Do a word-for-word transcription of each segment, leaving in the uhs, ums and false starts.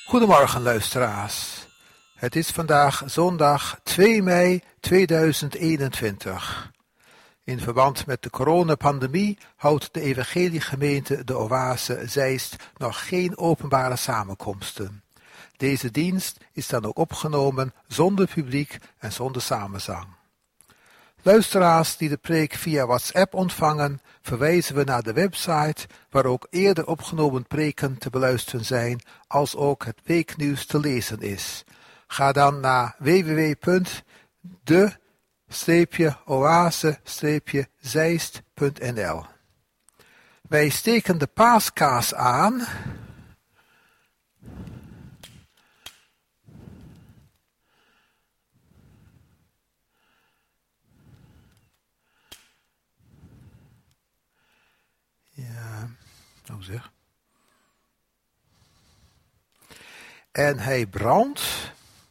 Goedemorgen luisteraars. Het is vandaag zondag twee mei tweeduizend eenentwintig. In verband met de coronapandemie houdt de evangeliegemeente de Oase Zeist nog geen openbare samenkomsten. Deze dienst is dan ook opgenomen zonder publiek en zonder samenzang. Luisteraars die de preek via WhatsApp ontvangen, verwijzen we naar de website waar ook eerder opgenomen preken te beluisteren zijn, als ook het weeknieuws te lezen is. Ga dan naar w w w punt de oase zeist punt n l. Wij steken de paaskaas aan. Ja, nou zeg. En hij brandt.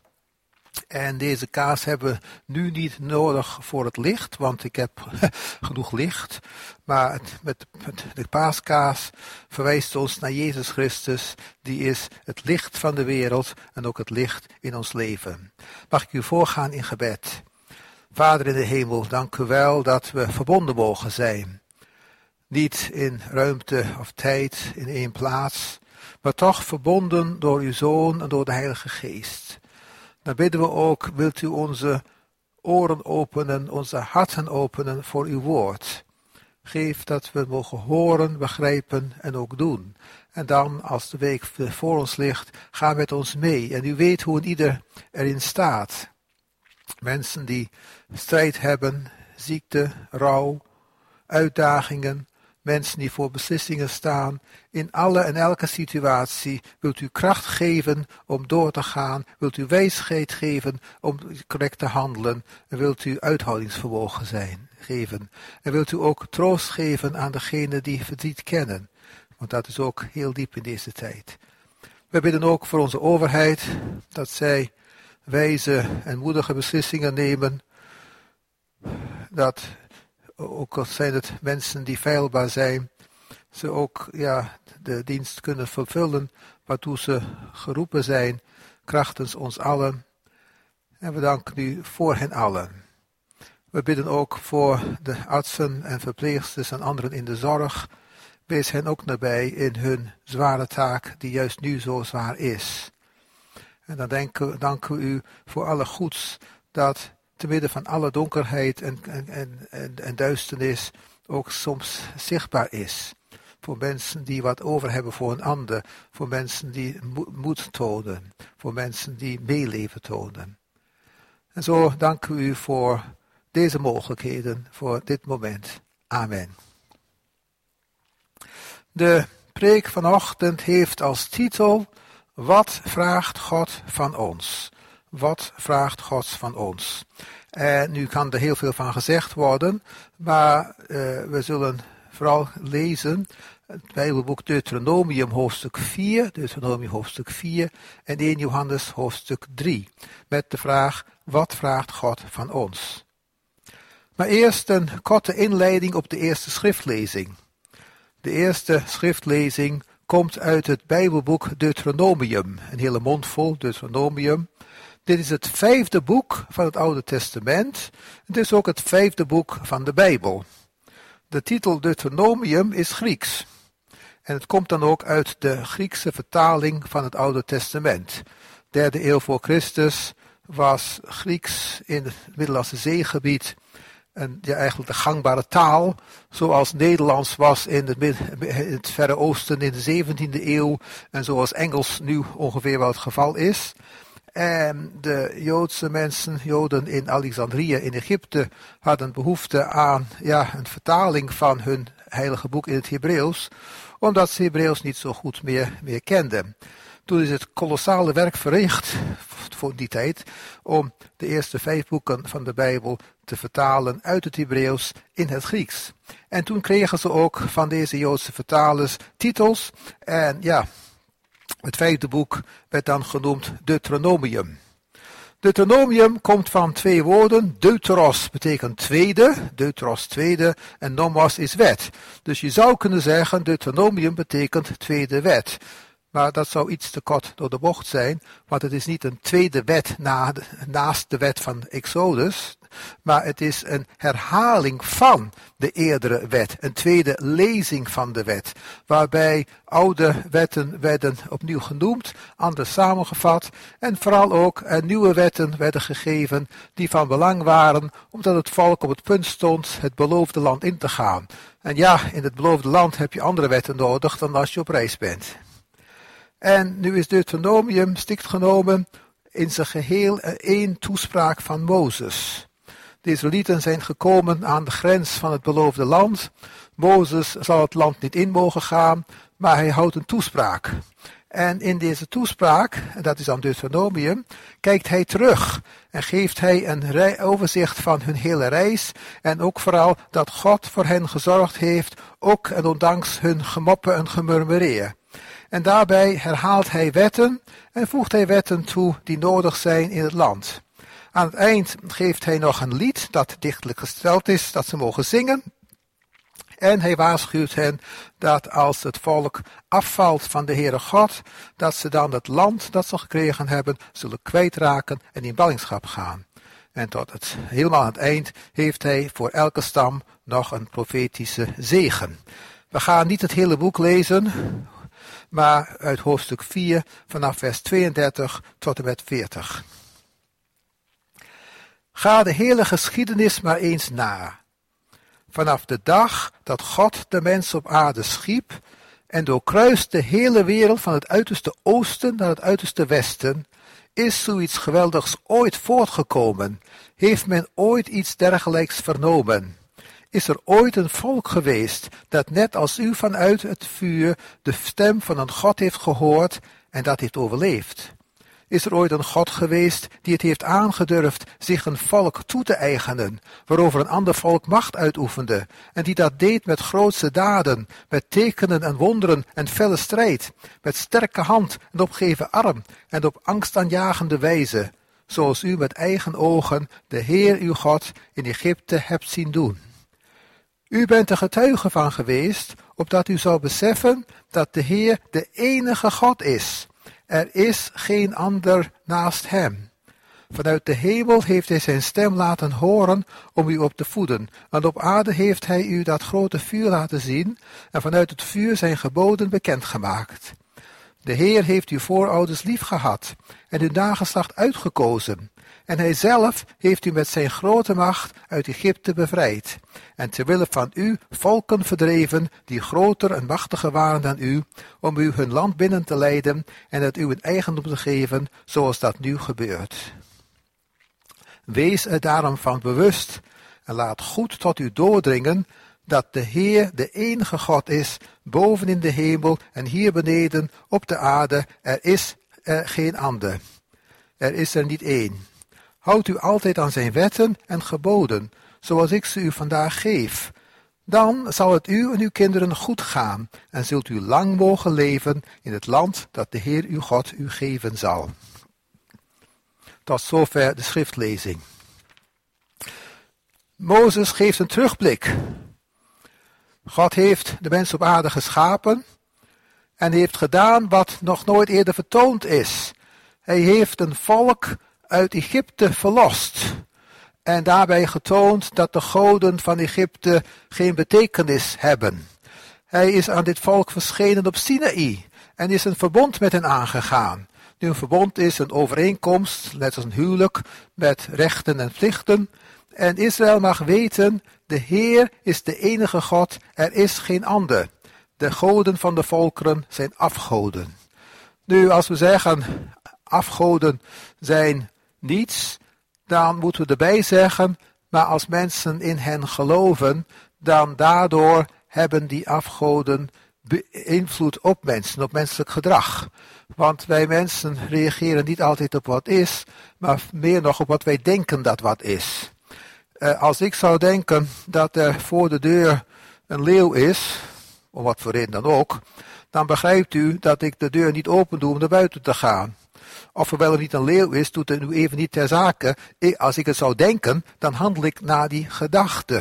En deze kaas hebben we nu niet nodig voor het licht, want ik heb genoeg licht. Maar het, met, met de paaskaas verwijst ons naar Jezus Christus, die is het licht van de wereld en ook het licht in ons leven. Mag ik u voorgaan in gebed. Vader in de hemel, dank u wel dat we verbonden mogen zijn. Niet in ruimte of tijd, in één plaats, maar toch verbonden door uw Zoon en door de Heilige Geest. Dan bidden we ook, wilt u onze oren openen, onze harten openen voor uw woord. Geef dat we mogen horen, begrijpen en ook doen. En dan, als de week voor ons ligt, ga met ons mee. En u weet hoe een ieder erin staat. Mensen die strijd hebben, ziekte, rouw, uitdagingen. Mensen die voor beslissingen staan, in alle en elke situatie wilt u kracht geven om door te gaan, wilt u wijsheid geven om correct te handelen en wilt u uithoudingsvermogen zijn, geven. En wilt u ook troost geven aan degenen die verdriet kennen, want dat is ook heel diep in deze tijd. We bidden ook voor onze overheid, dat zij wijze en moedige beslissingen nemen, dat ook al zijn het mensen die feilbaar zijn, ze ook ja, de dienst kunnen vervullen waartoe ze geroepen zijn, krachtens ons allen. En we danken u voor hen allen. We bidden ook voor de artsen en verpleegsters en anderen in de zorg. Wees hen ook nabij in hun zware taak die juist nu zo zwaar is. En dan danken, danken we u voor alle goeds dat te midden van alle donkerheid en, en, en, en duisternis ook soms zichtbaar is. Voor mensen die wat over hebben voor een ander. Voor mensen die moed tonen. Voor mensen die meeleven tonen. En zo danken we u voor deze mogelijkheden, voor dit moment. Amen. De preek vanochtend heeft als titel: Wat vraagt God van ons? Wat vraagt God van ons? En nu kan er heel veel van gezegd worden, maar uh, we zullen vooral lezen het Bijbelboek Deuteronomium hoofdstuk vier, Deuteronomium hoofdstuk vier en eerste Johannes hoofdstuk drie, met de vraag: wat vraagt God van ons? Maar eerst een korte inleiding op de eerste schriftlezing. De eerste schriftlezing komt uit het Bijbelboek Deuteronomium, een hele mond vol Deuteronomium. Dit is het vijfde boek van het Oude Testament. Het is ook het vijfde boek van de Bijbel. De titel Deuteronomium is Grieks. En het komt dan ook uit de Griekse vertaling van het Oude Testament. Derde eeuw voor Christus was Grieks in het Middellandse Zeegebied en ja, eigenlijk de gangbare taal, zoals Nederlands was in het, in het Verre Oosten in de zeventiende eeuw en zoals Engels nu ongeveer wel het geval is. En de Joodse mensen, Joden in Alexandrië in Egypte, hadden behoefte aan ja, een vertaling van hun heilige boek in het Hebreeuws, omdat ze Hebreeuws niet zo goed meer, meer kenden. Toen is het kolossale werk verricht, voor die tijd, om de eerste vijf boeken van de Bijbel te vertalen uit het Hebreeuws in het Grieks. En toen kregen ze ook van deze Joodse vertalers titels. En ja, het vijfde boek werd dan genoemd Deuteronomium. Deuteronomium komt van twee woorden. Deuteros betekent tweede, Deuteros tweede, en nomos is wet. Dus je zou kunnen zeggen, Deuteronomium betekent tweede wet. maar dat zou iets te kort door de bocht zijn, want het is niet een tweede wet na de, naast de wet van Exodus, maar het is een herhaling van de eerdere wet, een tweede lezing van de wet, waarbij oude wetten werden opnieuw genoemd, anders samengevat en vooral ook eh, nieuwe wetten werden gegeven die van belang waren, omdat het volk op het punt stond het beloofde land in te gaan. En ja, in het beloofde land heb je andere wetten nodig dan als je op reis bent. En nu is Deuteronomium strikt genomen in zijn geheel één toespraak van Mozes. De Israëlieten zijn gekomen aan de grens van het beloofde land. Mozes zal het land niet in mogen gaan, maar hij houdt een toespraak. En in deze toespraak, en dat is dan Deuteronomium, kijkt hij terug en geeft hij een rij, overzicht van hun hele reis en ook vooral dat God voor hen gezorgd heeft, ook en ondanks hun gemoppen en gemurmureer. En daarbij herhaalt hij wetten en voegt hij wetten toe die nodig zijn in het land. Aan het eind geeft hij nog een lied dat dichtelijk gesteld is, dat ze mogen zingen. En hij waarschuwt hen dat als het volk afvalt van de Heere God, dat ze dan het land dat ze gekregen hebben, zullen kwijtraken en in ballingschap gaan. En tot het helemaal aan het eind heeft hij voor elke stam nog een profetische zegen. We gaan niet het hele boek lezen, maar uit hoofdstuk vier vanaf vers tweeëndertig tot en met veertig. Ga de hele geschiedenis maar eens na. Vanaf de dag dat God de mens op aarde schiep en doorkruist de hele wereld van het uiterste oosten naar het uiterste westen, is zoiets geweldigs ooit voortgekomen? Heeft men ooit iets dergelijks vernomen? Is er ooit een volk geweest dat net als u vanuit het vuur de stem van een God heeft gehoord en dat heeft overleefd? Is er ooit een God geweest die het heeft aangedurfd zich een volk toe te eigenen, waarover een ander volk macht uitoefende, en die dat deed met grootse daden, met tekenen en wonderen en felle strijd, met sterke hand en opgeven arm en op angstaanjagende wijze, zoals u met eigen ogen de Heer uw God in Egypte hebt zien doen? U bent er getuige van geweest, opdat u zou beseffen dat de Heer de enige God is. Er is geen ander naast hem. Vanuit de hemel heeft hij zijn stem laten horen om u op te voeden. En op aarde heeft hij u dat grote vuur laten zien en vanuit het vuur zijn geboden bekendgemaakt. De Heer heeft uw voorouders lief gehad en uw nageslacht uitgekozen. En hij zelf heeft u met zijn grote macht uit Egypte bevrijd. En terwille van u volken verdreven die groter en machtiger waren dan u, om u hun land binnen te leiden en het u een eigendom te geven, zoals dat nu gebeurt. Wees er daarom van bewust en laat goed tot u doordringen dat de Heer de enige God is, boven in de hemel en hier beneden op de aarde. Er is er geen ander. Er is er niet één. Houd u altijd aan zijn wetten en geboden, zoals ik ze u vandaag geef. Dan zal het u en uw kinderen goed gaan en zult u lang mogen leven in het land dat de Heer uw God u geven zal. Tot zover de schriftlezing. Mozes geeft een terugblik. God heeft de mens op aarde geschapen en heeft gedaan wat nog nooit eerder vertoond is. Hij heeft een volk uit Egypte verlost en daarbij getoond dat de goden van Egypte geen betekenis hebben. Hij is aan dit volk verschenen op Sinaï en is een verbond met hen aangegaan. Nu, een verbond is een overeenkomst, net als een huwelijk, met rechten en plichten. En Israël mag weten, de Heer is de enige God, er is geen ander. De goden van de volkeren zijn afgoden. Nu, als we zeggen, afgoden zijn niets, dan moeten we erbij zeggen, maar als mensen in hen geloven, dan daardoor hebben die afgoden invloed op mensen, op menselijk gedrag. Want wij mensen reageren niet altijd op wat is, maar meer nog op wat wij denken dat wat is. Uh, als ik zou denken dat er voor de deur een leeuw is, om wat voor reden dan ook, dan begrijpt u dat ik de deur niet open doe om naar buiten te gaan. Of er wel of niet een leeuw is, doet er nu even niet ter zake. Als ik het zou denken, dan handel ik naar die gedachte.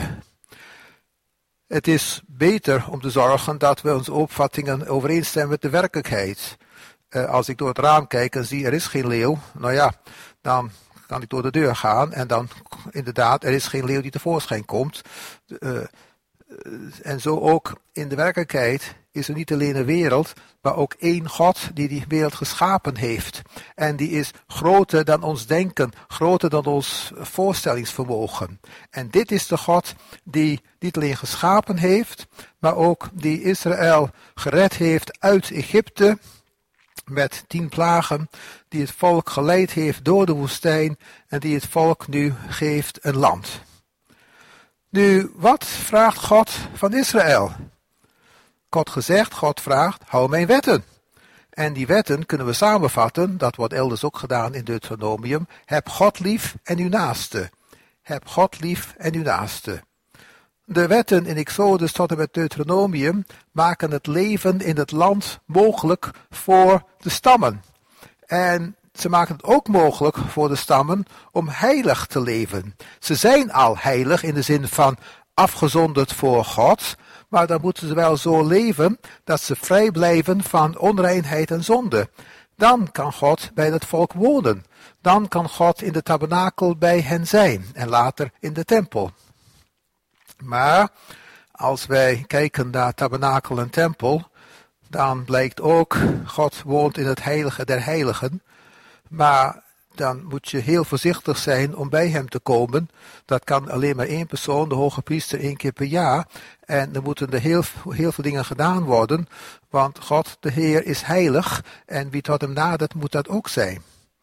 Het is beter om te zorgen dat we onze opvattingen overeenstemmen met de werkelijkheid. Uh, als ik door het raam kijk en zie er is geen leeuw, nou ja, dan kan ik door de deur gaan en dan inderdaad, er is geen leeuw die tevoorschijn komt. Uh, uh, en zo ook in de werkelijkheid is er niet alleen een wereld, maar ook één God die die wereld geschapen heeft. En die is groter dan ons denken, groter dan ons voorstellingsvermogen. En dit is de God die niet alleen geschapen heeft, maar ook die Israël gered heeft uit Egypte met tien plagen, die het volk geleid heeft door de woestijn en die het volk nu geeft een land. Nu, wat vraagt God van Israël? God gezegd, God vraagt, hou mijn wetten. En die wetten kunnen we samenvatten, dat wordt elders ook gedaan in Deuteronomium, heb God lief en uw naaste. Heb God lief en uw naaste. De wetten in Exodus tot en met Deuteronomium maken het leven in het land mogelijk voor de stammen. En ze maken het ook mogelijk voor de stammen om heilig te leven. Ze zijn al heilig in de zin van afgezonderd voor God, maar dan moeten ze wel zo leven dat ze vrij blijven van onreinheid en zonde. Dan kan God bij het volk wonen. Dan kan God in de tabernakel bij hen zijn en later in de tempel. Maar als wij kijken naar tabernakel en tempel, dan blijkt ook, God woont in het heilige der heiligen. Maar dan moet je heel voorzichtig zijn om bij hem te komen. Dat kan alleen maar één persoon, de hoge priester, één keer per jaar. En er moeten er heel, heel veel dingen gedaan worden, want God, de Heer, is heilig. En wie tot hem nadert, moet dat ook zijn.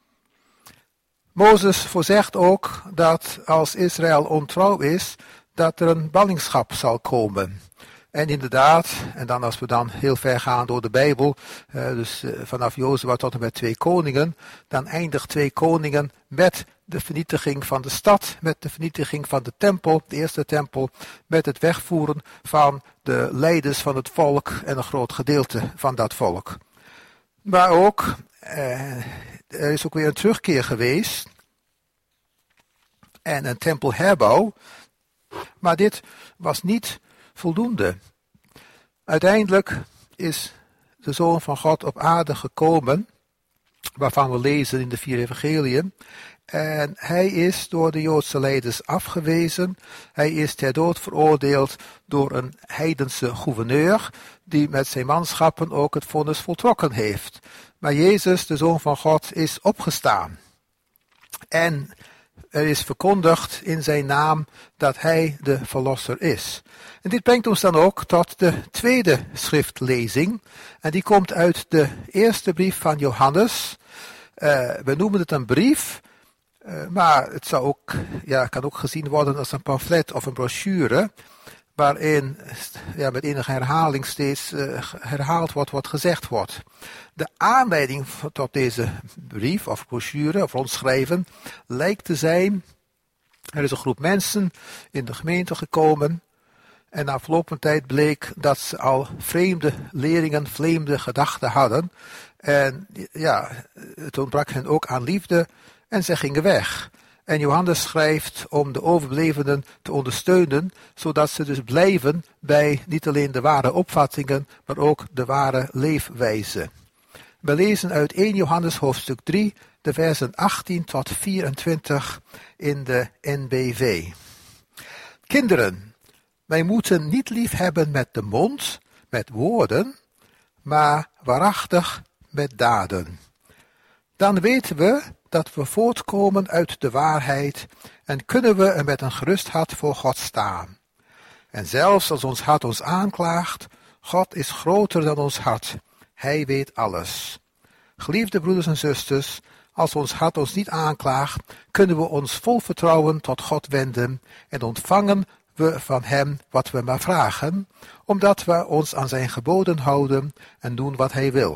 Mozes voorzegt ook dat als Israël ontrouw is, dat er een ballingschap zal komen. En inderdaad, en dan als we dan heel ver gaan door de Bijbel, uh, dus uh, vanaf Jozua tot en met twee koningen, dan eindigt twee koningen met de vernietiging van de stad, met de vernietiging van de tempel, de eerste tempel, met het wegvoeren van de leiders van het volk en een groot gedeelte van dat volk. Maar ook, uh, er is ook weer een terugkeer geweest en een tempelherbouw, maar dit was niet voldoende. Uiteindelijk is de Zoon van God op aarde gekomen, waarvan we lezen in de vier evangeliën. En hij is door de Joodse leiders afgewezen. Hij is ter dood veroordeeld door een heidense gouverneur, die met zijn manschappen ook het vonnis voltrokken heeft. Maar Jezus, de Zoon van God, is opgestaan. En er is verkondigd in zijn naam dat hij de verlosser is. En dit brengt ons dan ook tot de tweede schriftlezing. En die komt uit de eerste brief van Johannes. Uh, we noemen het een brief, uh, maar het zou ook, ja, kan ook gezien worden als een pamflet of een brochure, waarin ja, met enige herhaling steeds uh, herhaald wordt wat gezegd wordt. De aanleiding tot deze brief of brochure of rondschrijven lijkt te zijn, er is een groep mensen in de gemeente gekomen en na verloop van tijd bleek dat ze al vreemde leringen, vreemde gedachten hadden. En ja, het ontbrak hen ook aan liefde en ze gingen weg. En Johannes schrijft om de overblevenen te ondersteunen, zodat ze dus blijven bij niet alleen de ware opvattingen, maar ook de ware leefwijze. We lezen uit eerste Johannes hoofdstuk drie, de versen achttien tot vierentwintig in de N B V. Kinderen, wij moeten niet lief hebben met de mond, met woorden, maar waarachtig met daden. Dan weten we dat we voortkomen uit de waarheid en kunnen we er met een gerust hart voor God staan. En zelfs als ons hart ons aanklaagt, God is groter dan ons hart. Hij weet alles. Geliefde broeders en zusters, als ons hart ons niet aanklaagt, kunnen we ons vol vertrouwen tot God wenden en ontvangen we van hem wat we maar vragen, omdat we ons aan zijn geboden houden en doen wat hij wil.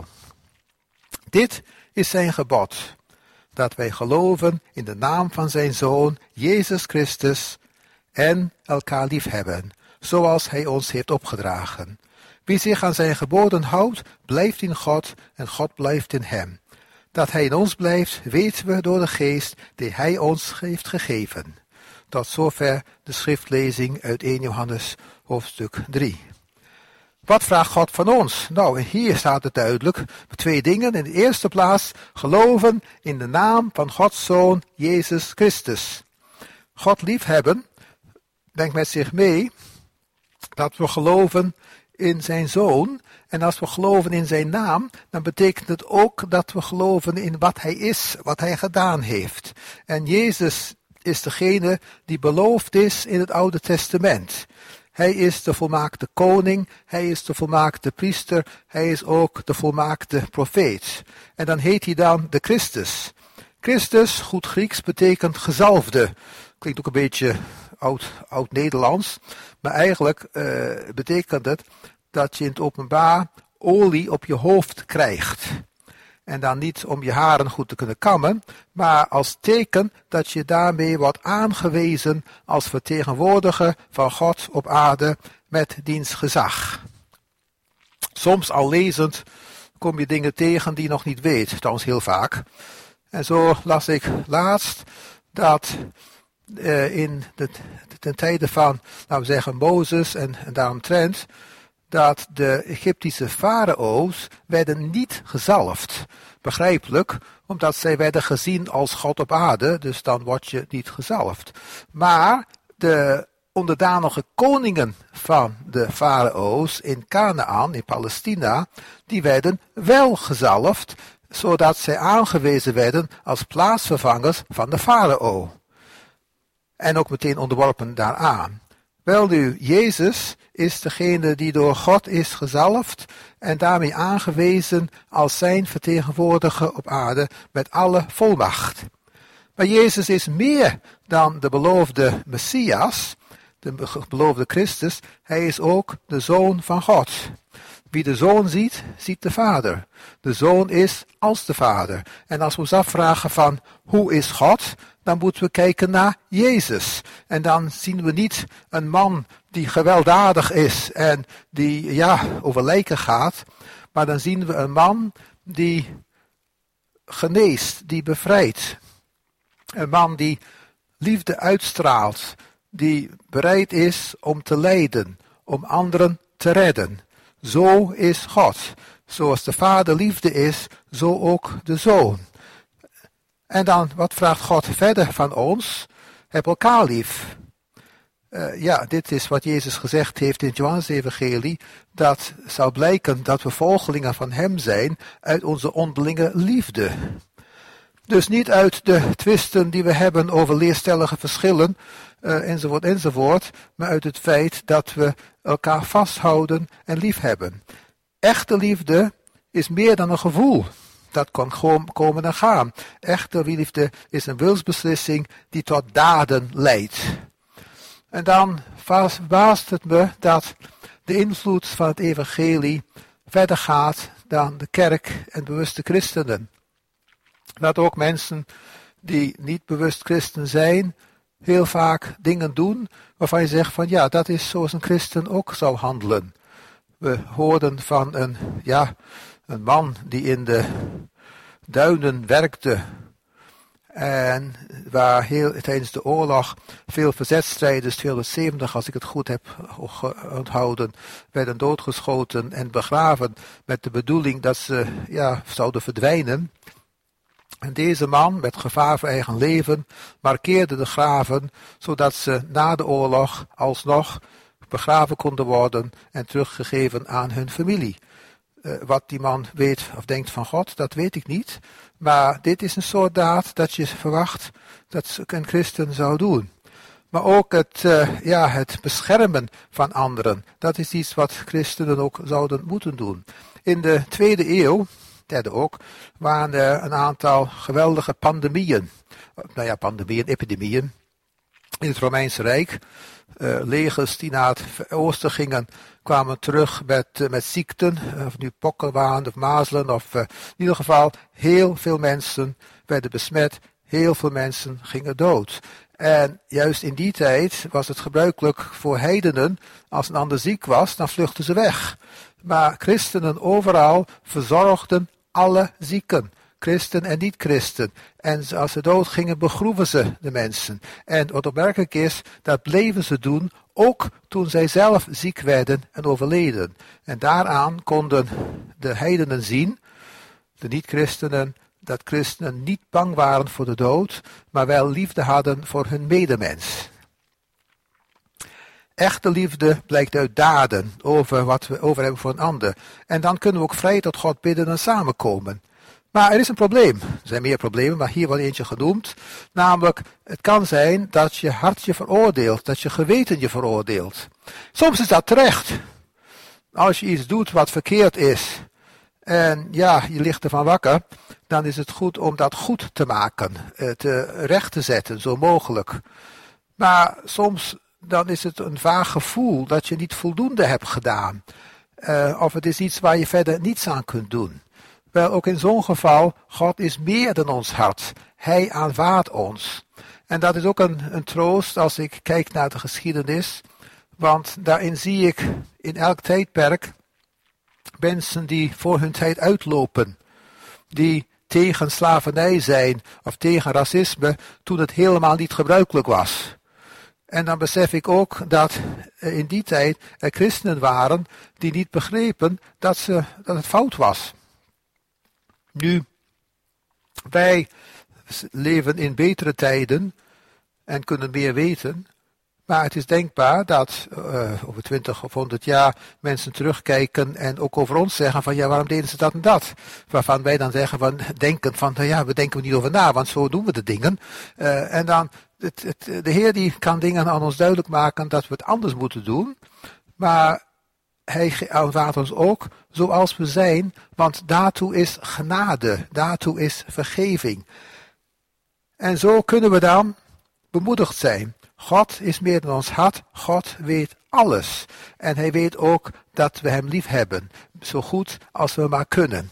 Dit is zijn gebod, dat wij geloven in de naam van zijn Zoon, Jezus Christus, en elkaar liefhebben, zoals hij ons heeft opgedragen. Wie zich aan zijn geboden houdt, blijft in God en God blijft in hem. Dat hij in ons blijft, weten we door de geest die hij ons heeft gegeven. Tot zover de schriftlezing uit eerste Johannes hoofdstuk drie. Wat vraagt God van ons? Nou, hier staat het duidelijk. Twee dingen. In de eerste plaats geloven in de naam van Gods Zoon Jezus Christus. God liefhebben brengt met zich mee dat we geloven in zijn Zoon. En als we geloven in zijn naam, dan betekent het ook dat we geloven in wat hij is, wat hij gedaan heeft. En Jezus is degene die beloofd is in het Oude Testament. Hij is de volmaakte koning, hij is de volmaakte priester, hij is ook de volmaakte profeet. En dan heet hij dan de Christus. Christus, goed Grieks, betekent gezalfde. Klinkt ook een beetje oud, oud Nederlands, maar eigenlijk uh, betekent het dat je in het openbaar olie op je hoofd krijgt. En dan niet om je haren goed te kunnen kammen, maar als teken dat je daarmee wordt aangewezen als vertegenwoordiger van God op aarde met diens gezag. Soms al lezend kom je dingen tegen die je nog niet weet, trouwens heel vaak. En zo las ik laatst dat uh, in de, ten tijde van, laten we zeggen, Mozes en, en daaromtrent, dat de Egyptische farao's werden niet gezalfd. Begrijpelijk, omdat zij werden gezien als God op aarde, dus dan word je niet gezalfd. Maar de onderdanige koningen van de farao's in Canaan, in Palestina, die werden wel gezalfd, zodat zij aangewezen werden als plaatsvervangers van de farao. En ook meteen onderworpen daaraan. Wel nu, Jezus is degene die door God is gezalfd en daarmee aangewezen als zijn vertegenwoordiger op aarde met alle volmacht. Maar Jezus is meer dan de beloofde Messias, de beloofde Christus, hij is ook de Zoon van God. Wie de Zoon ziet, ziet de Vader. De Zoon is als de Vader. En als we ons afvragen van hoe is God, dan moeten we kijken naar Jezus. En dan zien we niet een man die gewelddadig is en die ja, over lijken gaat. Maar dan zien we een man die geneest, die bevrijdt. Een man die liefde uitstraalt, die bereid is om te lijden, om anderen te redden. Zo is God. Zoals de Vader liefde is, zo ook de Zoon. En dan, wat vraagt God verder van ons? Heb elkaar lief. Uh, ja, dit is wat Jezus gezegd heeft in het Johannes-evangelie. Dat zou blijken dat we volgelingen van hem zijn uit onze onderlinge liefde. Dus niet uit de twisten die we hebben over leerstellige verschillen, uh, enzovoort, enzovoort, maar uit het feit dat we elkaar vasthouden en liefhebben. Echte liefde is meer dan een gevoel. Dat kan gewoon komen en gaan. Echte liefde is een wilsbeslissing die tot daden leidt. En dan verbaast het me dat de invloed van het evangelie verder gaat dan de kerk en bewuste christenen. Dat ook mensen die niet bewust christen zijn, heel vaak dingen doen waarvan je zegt van ja, dat is zoals een christen ook zou handelen. We hoorden van een, ja, een man die in de duinen werkte en waar heel, tijdens de oorlog veel verzetstrijders, tweehonderdzeventig als ik het goed heb onthouden, werden doodgeschoten en begraven met de bedoeling dat ze ja, zouden verdwijnen. En deze man, met gevaar voor eigen leven, markeerde de graven, zodat ze na de oorlog alsnog begraven konden worden en teruggegeven aan hun familie. Uh, wat die man weet of denkt van God, dat weet ik niet. Maar dit is een soort daad dat je verwacht dat een christen zou doen. Maar ook het, uh, ja, het beschermen van anderen, dat is iets wat christenen ook zouden moeten doen. In de tweede eeuw, derde ook, waren er een aantal geweldige pandemieën. Nou ja, pandemieën, epidemieën in het Romeinse Rijk. Uh, legers die naar het oosten gingen, kwamen terug met, uh, met ziekten, uh, of nu pokken waren of mazelen, of uh, in ieder geval heel veel mensen werden besmet, heel veel mensen gingen dood. En juist in die tijd was het gebruikelijk voor heidenen, als een ander ziek was, dan vluchtten ze weg. Maar christenen overal verzorgden alle zieken. Christen en niet-christen. En als ze doodgingen, begroeven ze de mensen. En wat opmerkelijk is, dat bleven ze doen, ook toen zij zelf ziek werden en overleden. En daaraan konden de heidenen zien, de niet-christenen, dat christenen niet bang waren voor de dood, maar wel liefde hadden voor hun medemens. Echte liefde blijkt uit daden over wat we over hebben voor een ander. En dan kunnen we ook vrij tot God bidden en samenkomen. Maar er is een probleem. Er zijn meer problemen, maar hier wordt eentje genoemd. Namelijk, het kan zijn dat je hart je veroordeelt, dat je geweten je veroordeelt. Soms is dat terecht. Als je iets doet wat verkeerd is, en ja, je ligt ervan wakker, dan is het goed om dat goed te maken, te recht te zetten, zo mogelijk. Maar soms dan is het een vaag gevoel dat je niet voldoende hebt gedaan. Uh, of het is iets waar je verder niets aan kunt doen. Wel, ook in zo'n geval, God is meer dan ons hart. Hij aanvaardt ons. En dat is ook een, een troost als ik kijk naar de geschiedenis. Want daarin zie ik in elk tijdperk mensen die voor hun tijd uitlopen. Die tegen slavernij zijn of tegen racisme toen het helemaal niet gebruikelijk was. En dan besef ik ook dat in die tijd er christenen waren die niet begrepen dat, ze, dat het fout was. Nu, wij leven in betere tijden en kunnen meer weten. Maar het is denkbaar dat uh, over twintig of honderd jaar mensen terugkijken en ook over ons zeggen van ja, waarom deden ze dat en dat? Waarvan wij dan zeggen van, denken van nou ja, we denken er niet over na, want zo doen we de dingen. Uh, en dan, het, het, de Heer die kan dingen aan ons duidelijk maken dat we het anders moeten doen. Maar Hij aanvaardt ons ook zoals we zijn, want daartoe is genade, daartoe is vergeving. En zo kunnen we dan bemoedigd zijn. God is meer dan ons hart, God weet alles. En Hij weet ook dat we Hem lief hebben, zo goed als we maar kunnen.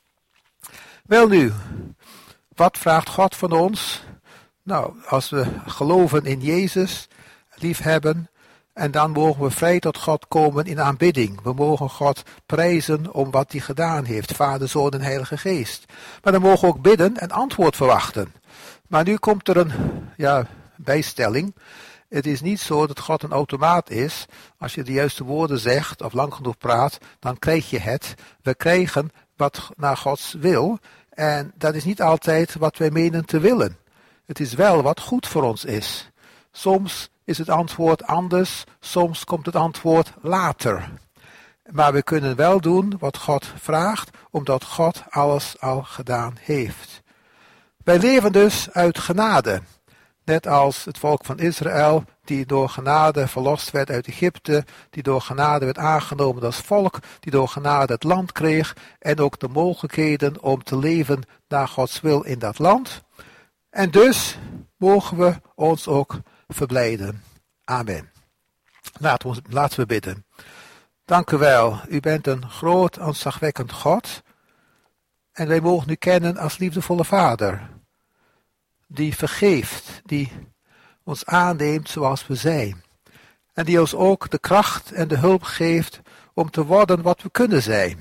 Welnu, wat vraagt God van ons? Nou, als we geloven in Jezus, lief hebben, en dan mogen we vrij tot God komen in aanbidding. We mogen God prijzen om wat Hij gedaan heeft, Vader, Zoon en Heilige Geest. Maar dan mogen we ook bidden en antwoord verwachten. Maar nu komt er een ja, bijstelling. Het is niet zo dat God een automaat is. Als je de juiste woorden zegt of lang genoeg praat, dan krijg je het. We krijgen wat naar Gods wil. En dat is niet altijd wat wij menen te willen. Het is wel wat goed voor ons is. Soms is het antwoord anders, soms komt het antwoord later. Maar we kunnen wel doen wat God vraagt, omdat God alles al gedaan heeft. Wij leven dus uit genade. Net als het volk van Israël, die door genade verlost werd uit Egypte, die door genade werd aangenomen als volk, die door genade het land kreeg en ook de mogelijkheden om te leven naar Gods wil in dat land. En dus mogen we ons ook verblijden. Amen. Laten we, laten we bidden. Dank u wel. U bent een groot, ontzagwekkend God. En wij mogen u kennen als liefdevolle Vader. Die vergeeft, die ons aanneemt zoals we zijn. En die ons ook de kracht en de hulp geeft om te worden wat we kunnen zijn.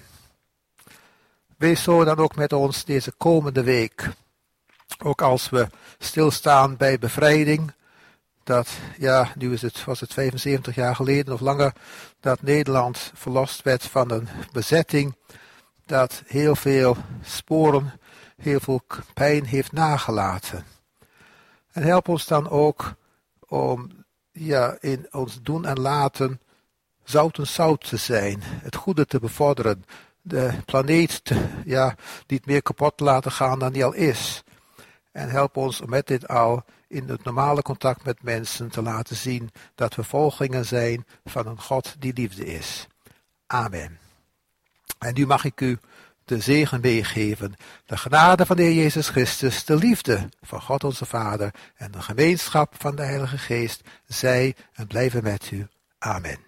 Wees zo dan ook met ons deze komende week. Ook als we stilstaan bij bevrijding. Dat, ja, nu is het, was het vijfenzeventig jaar geleden of langer, dat Nederland verlost werd van een bezetting. Dat heel veel sporen, heel veel pijn heeft nagelaten. En help ons dan ook om ja, in ons doen en laten zout en zout te zijn. Het goede te bevorderen. De planeet te, ja, niet meer kapot te laten gaan dan die al is. En help ons om met dit al in het normale contact met mensen te laten zien dat we volgelingen zijn van een God die liefde is. Amen. En nu mag ik u de zegen meegeven. De genade van de Heer Jezus Christus, de liefde van God onze Vader en de gemeenschap van de Heilige Geest, zij en blijven met u. Amen.